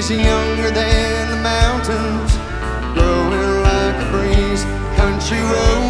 younger than the mountains, growing like a breeze. Country road